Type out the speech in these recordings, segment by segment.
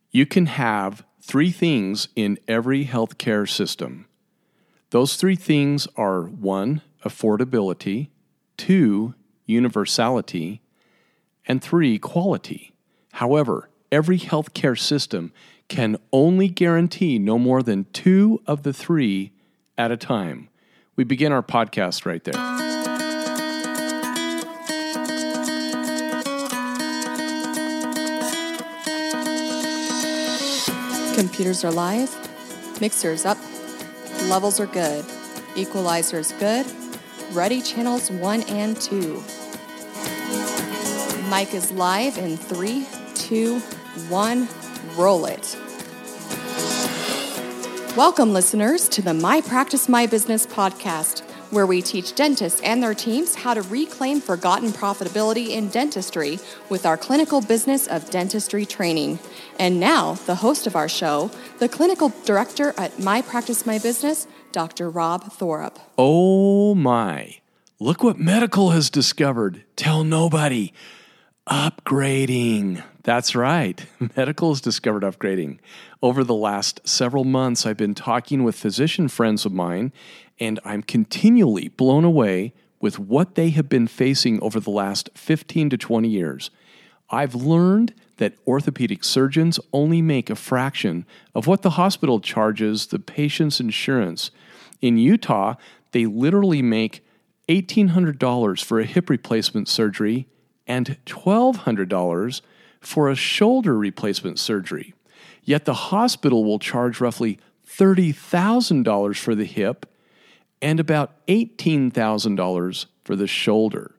You can have three things in every healthcare system. Those three things are 1, affordability, 2, universality, and 3, quality. However, every healthcare system can only guarantee no more than 2 of the 3 at a time. We begin our podcast right there. Computers are live, mixers up, levels are good, equalizers good, ready channels 1 and 2. Mic is live in 3, 2, 1, roll it. Welcome, listeners, to the My Practice, My Business podcast, where we teach dentists and their teams how to reclaim forgotten profitability in dentistry with our clinical business of dentistry training. And now, the host of our show, the clinical director at My Practice, My Business, Dr. Rob Thorup. Oh my, look what medical has discovered. Tell nobody. Upgrading. That's right. Medical has discovered upgrading. Over the last several months, I've been talking with physician friends of mine, and I'm continually blown away with what they have been facing over the last 15 to 20 years. I've learned that orthopedic surgeons only make a fraction of what the hospital charges the patient's insurance. In Utah, they literally make $1,800 for a hip replacement surgery and $1,200 for a shoulder replacement surgery. Yet the hospital will charge roughly $30,000 for the hip and about $18,000 for the shoulder.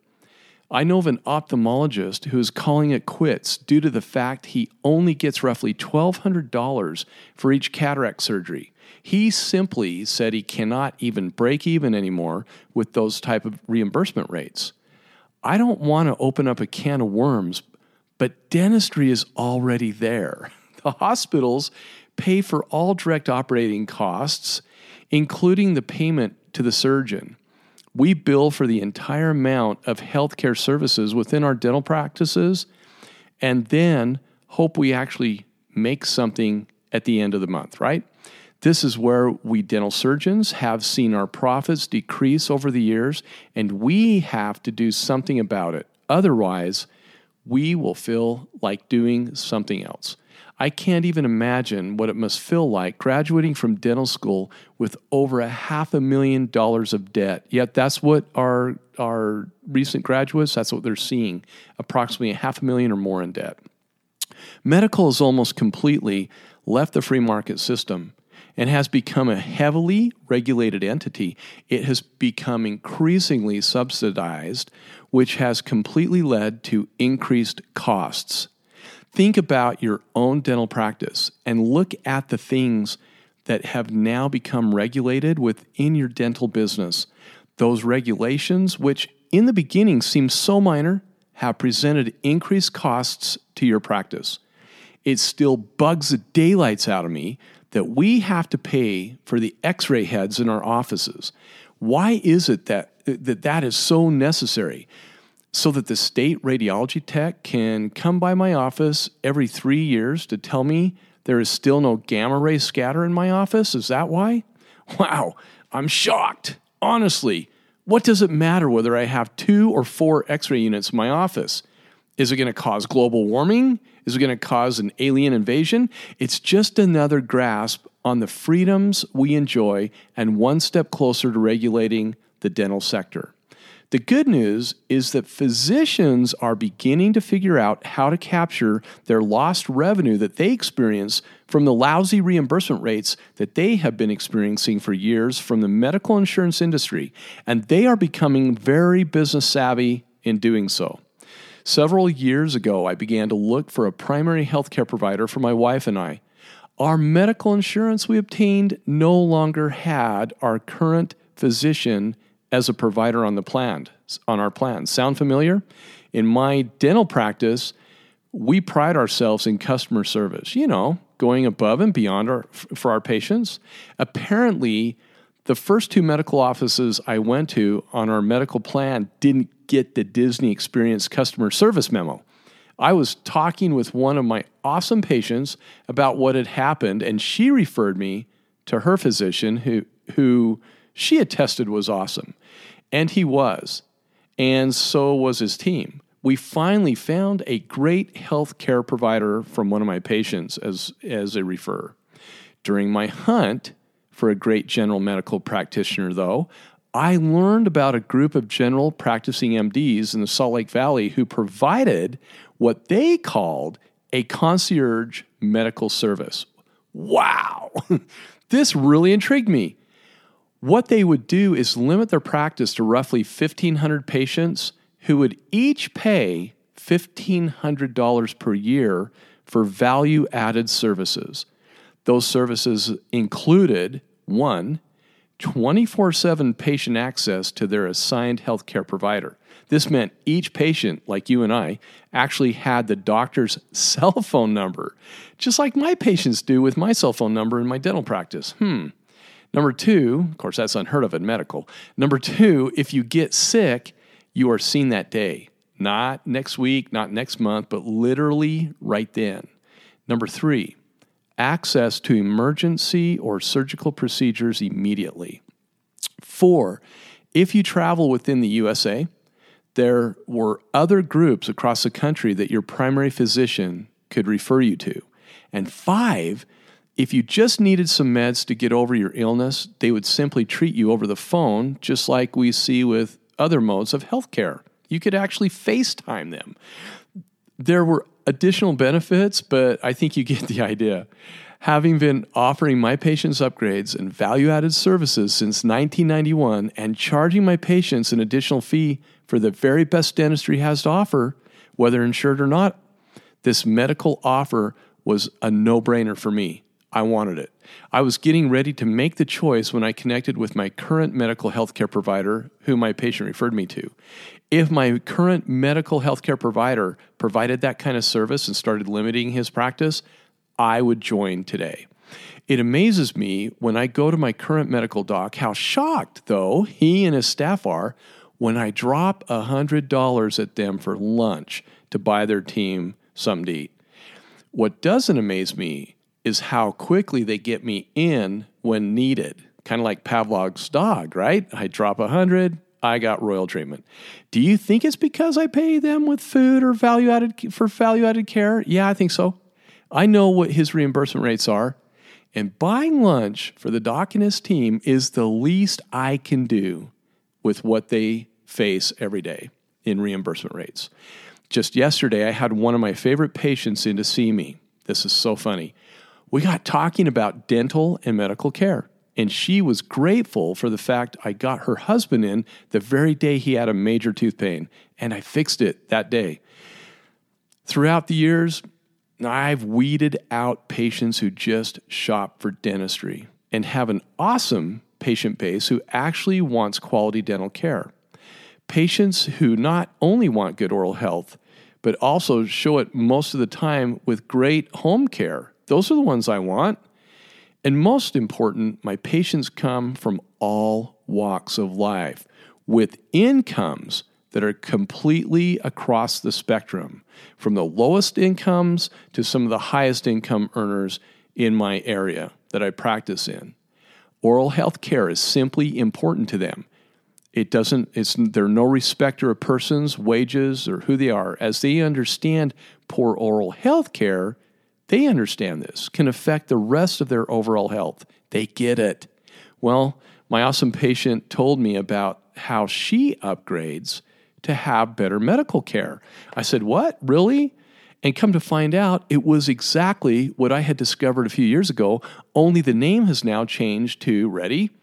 I know of an ophthalmologist who is calling it quits due to the fact he only gets roughly $1,200 for each cataract surgery. He simply said he cannot even break even anymore with those type of reimbursement rates. I don't want to open up a can of worms, but dentistry is already there. The hospitals pay for all direct operating costs, including the payment to the surgeon. We bill for the entire amount of healthcare services within our dental practices and then hope we actually make something at the end of the month, right? This is where we dental surgeons have seen our profits decrease over the years, and we have to do something about it. Otherwise, we will feel like doing something else. I can't even imagine what it must feel like graduating from dental school with over $500,000 of debt. Yet that's what our recent graduates, that's what they're seeing, approximately $500,000 or more in debt. Medical has almost completely left the free market system and has become a heavily regulated entity. It has become increasingly subsidized, which has completely led to increased costs. Think about your own dental practice and look at the things that have now become regulated within your dental business. Those regulations, which in the beginning seemed so minor, have presented increased costs to your practice. It still bugs the daylights out of me that we have to pay for the x-ray heads in our offices. Why is it that is so necessary? So that the state radiology tech can come by my office every 3 years to tell me there is still no gamma ray scatter in my office? Is that why? Wow, I'm shocked. Honestly, what does it matter whether I have 2 or 4 x-ray units in my office? Is it going to cause global warming? Is it going to cause an alien invasion? It's just another grasp on the freedoms we enjoy and one step closer to regulating the dental sector. The good news is that physicians are beginning to figure out how to capture their lost revenue that they experience from the lousy reimbursement rates that they have been experiencing for years from the medical insurance industry, and they are becoming very business savvy in doing so. Several years ago, I began to look for a primary healthcare provider for my wife and I. Our medical insurance we obtained no longer had our current physician as a provider on our plan. Sound familiar? In my dental practice, we pride ourselves in customer service, going above and beyond for our patients. Apparently, the first 2 medical offices I went to on our medical plan didn't get the Disney Experience customer service memo. I was talking with one of my awesome patients about what had happened, and she referred me to her physician who she attested was awesome. And he was. And so was his team. We finally found a great healthcare provider from one of my patients as a referrer. During my hunt for a great general medical practitioner, though, I learned about a group of general practicing MDs in the Salt Lake Valley who provided what they called a concierge medical service. Wow! This really intrigued me. What they would do is limit their practice to roughly 1,500 patients who would each pay $1,500 per year for value-added services. Those services included, 1, 24/7 patient access to their assigned healthcare provider. This meant each patient, like you and I, actually had the doctor's cell phone number, just like my patients do with my cell phone number in my dental practice. Number 2, of course, that's unheard of in medical. Number 2, if you get sick, you are seen that day. Not next week, not next month, but literally right then. Number 3, access to emergency or surgical procedures immediately. 4, if you travel within the USA, there were other groups across the country that your primary physician could refer you to. And 5, if you just needed some meds to get over your illness, they would simply treat you over the phone, just like we see with other modes of healthcare. You could actually FaceTime them. There were additional benefits, but I think you get the idea. Having been offering my patients upgrades and value-added services since 1991 and charging my patients an additional fee for the very best dentistry has to offer, whether insured or not, this medical offer was a no-brainer for me. I wanted it. I was getting ready to make the choice when I connected with my current medical healthcare provider, who my patient referred me to. If my current medical healthcare provider provided that kind of service and started limiting his practice, I would join today. It amazes me when I go to my current medical doc how shocked, though, he and his staff are when I drop $100 at them for lunch to buy their team something to eat. What doesn't amaze me is how quickly they get me in when needed. Kind of like Pavlov's dog, right? I drop 100, I got royal treatment. Do you think it's because I pay them with food or value-added care? Yeah, I think so. I know what his reimbursement rates are, and buying lunch for the doc and his team is the least I can do with what they face every day in reimbursement rates. Just yesterday, I had one of my favorite patients in to see me. This is so funny. We got talking about dental and medical care, and she was grateful for the fact I got her husband in the very day he had a major tooth pain, and I fixed it that day. Throughout the years, I've weeded out patients who just shop for dentistry and have an awesome patient base who actually wants quality dental care. Patients who not only want good oral health, but also show it most of the time with great home care. Those are the ones I want. And most important, my patients come from all walks of life with incomes that are completely across the spectrum, from the lowest incomes to some of the highest income earners in my area that I practice in. Oral health care is simply important to them. They're no respecter of persons, wages, or who they are. As they understand poor oral health care, they understand this can affect the rest of their overall health. They get it. Well, my awesome patient told me about how she upgrades to have better medical care. I said, what? Really? And come to find out, it was exactly what I had discovered a few years ago, only the name has now changed to, ready?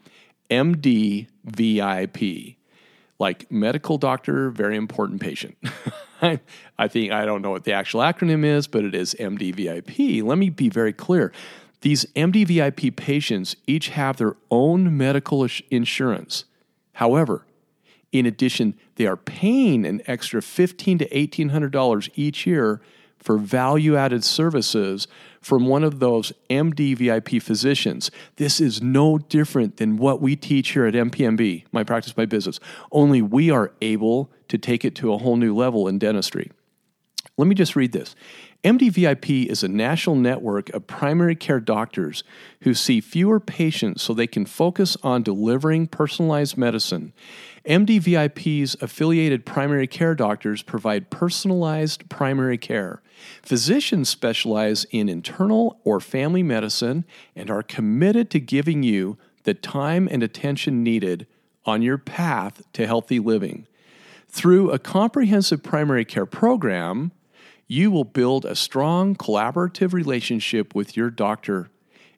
MD VIP. Like medical doctor, very important patient. I don't know what the actual acronym is, but it is MD VIP. Let me be very clear. These MD VIP patients each have their own medical insurance. However, in addition, they are paying an extra $1,500 to $1,800 each year for value-added services from one of those MD VIP physicians. This is no different than what we teach here at MPMB, My Practice, My Business, only we are able to take it to a whole new level in dentistry. Let me just read this. MDVIP is a national network of primary care doctors who see fewer patients so they can focus on delivering personalized medicine. MDVIP's affiliated primary care doctors provide personalized primary care. Physicians specialize in internal or family medicine and are committed to giving you the time and attention needed on your path to healthy living. Through a comprehensive primary care program, you will build a strong collaborative relationship with your doctor.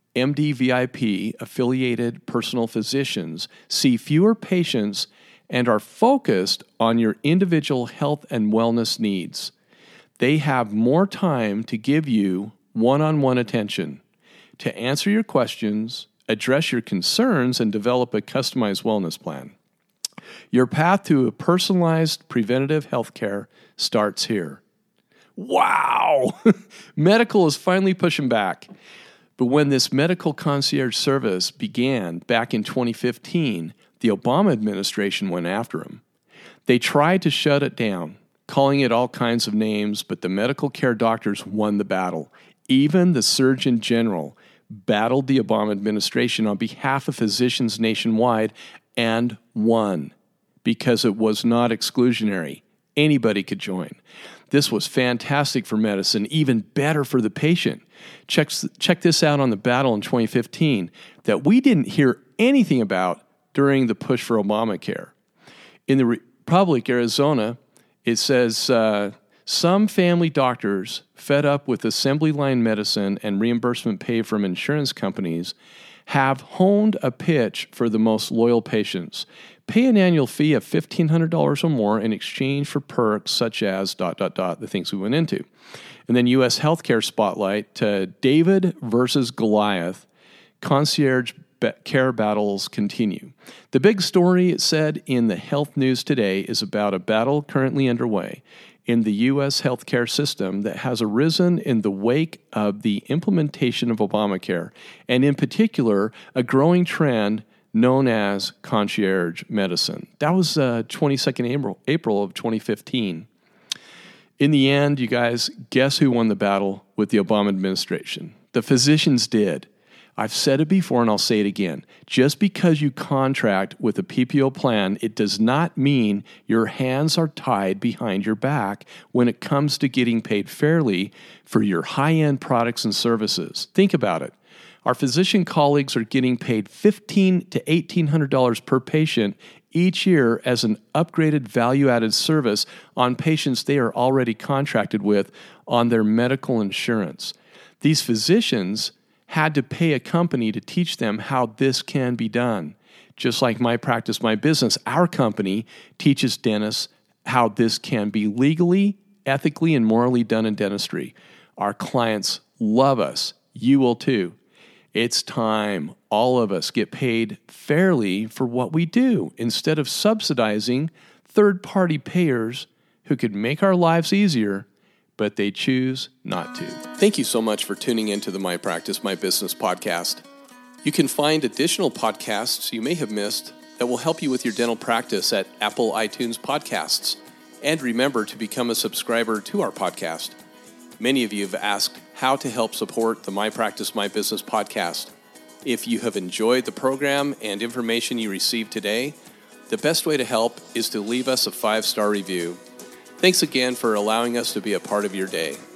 MDVIP affiliated personal physicians see fewer patients and are focused on your individual health and wellness needs. They have more time to give you one-on-one attention, to answer your questions, address your concerns, and develop a customized wellness plan. Your path to a personalized preventative health care starts here. Wow! Medical is finally pushing back. But when this medical concierge service began back in 2015, the Obama administration went after him. They tried to shut it down, calling it all kinds of names, but the medical care doctors won the battle. Even the Surgeon General battled the Obama administration on behalf of physicians nationwide and won because it was not exclusionary. Anybody could join. This was fantastic for medicine, even better for the patient. Check this out on the battle in 2015 that we didn't hear anything about during the push for Obamacare. In the Republic, Arizona, it says some family doctors fed up with assembly line medicine and reimbursement pay from insurance companies have honed a pitch for the most loyal patients. Pay an annual fee of $1,500 or more in exchange for perks such as ... the things we went into. And then U.S. Healthcare Spotlight, David versus Goliath, concierge care battles continue. The big story, it said in the Health News today, is about a battle currently underway in the U.S. healthcare system that has arisen in the wake of the implementation of Obamacare, and in particular, a growing trend known as concierge medicine. That was 22nd April of 2015. In the end, you guys, guess who won the battle with the Obama administration? The physicians did. I've said it before and I'll say it again. Just because you contract with a PPO plan, it does not mean your hands are tied behind your back when it comes to getting paid fairly for your high-end products and services. Think about it. Our physician colleagues are getting paid $1,500 to $1,800 per patient each year as an upgraded value-added service on patients they are already contracted with on their medical insurance. These physicians had to pay a company to teach them how this can be done. Just like My Practice, My Business, our company teaches dentists how this can be legally, ethically, and morally done in dentistry. Our clients love us. You will too. It's time all of us get paid fairly for what we do instead of subsidizing third-party payers who could make our lives easier, but they choose not to. Thank you so much for tuning into the My Practice, My Business podcast. You can find additional podcasts you may have missed that will help you with your dental practice at Apple iTunes Podcasts. And remember to become a subscriber to our podcast. Many of you have asked how to help support the My Practice, My Business podcast. If you have enjoyed the program and information you received today, the best way to help is to leave us a 5-star review. Thanks again for allowing us to be a part of your day.